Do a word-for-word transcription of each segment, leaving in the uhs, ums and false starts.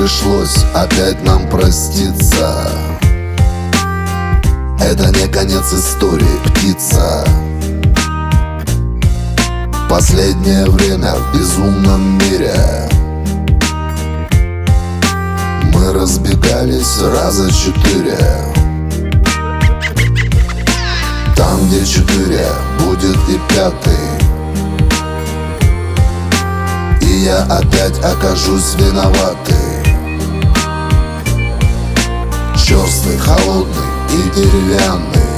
пришлось опять нам проститься. Это не конец истории, птица. Последнее время в безумном мире мы разбегались раза четыре. Там, где четыре, будет и пятый. И я опять окажусь виноватый. Черствый, холодный и деревянный.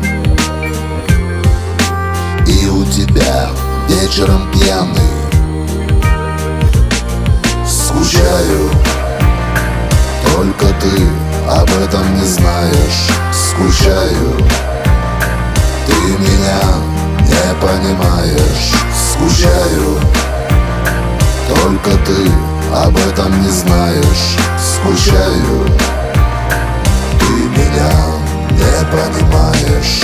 И у тебя вечером пьяный. Скучаю, только ты об этом не знаешь. Скучаю, ты меня не понимаешь. Скучаю, только ты об этом не знаешь. Скучаю, ты меня не понимаешь.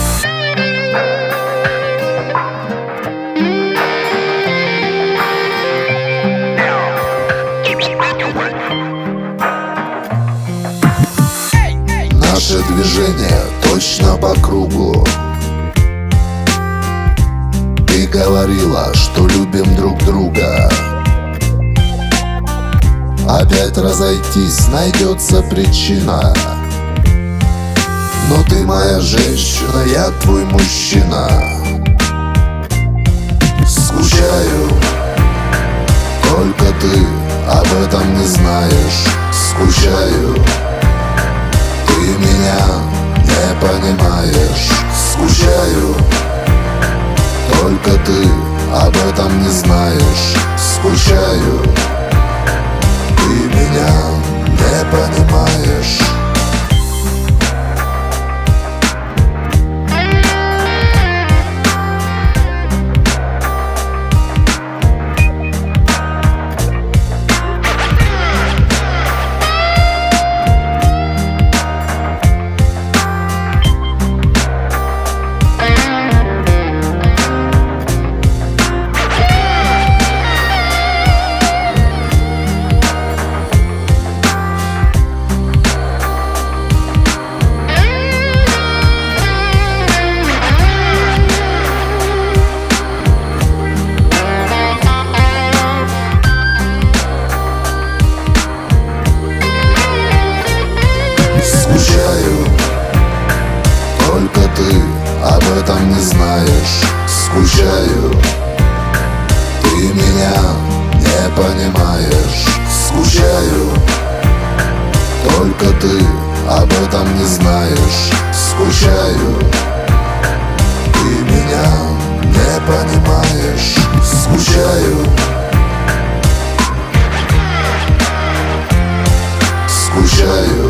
Наше движение точно по кругу. Ты говорила, что любим друг друга. Опять разойтись найдется причина. Но ты моя женщина, я твой мужчина. Скучаю, только ты об этом не знаешь. Скучаю, ты меня не понимаешь. Скучаю, только ты об этом не знаешь. Скучаю, ты меня не понимаешь. Скучаю, только ты об этом не знаешь. Скучаю, ты меня не понимаешь. Скучаю, только ты об этом не знаешь. Скучаю, ты меня не понимаешь. Скучаю, скучаю.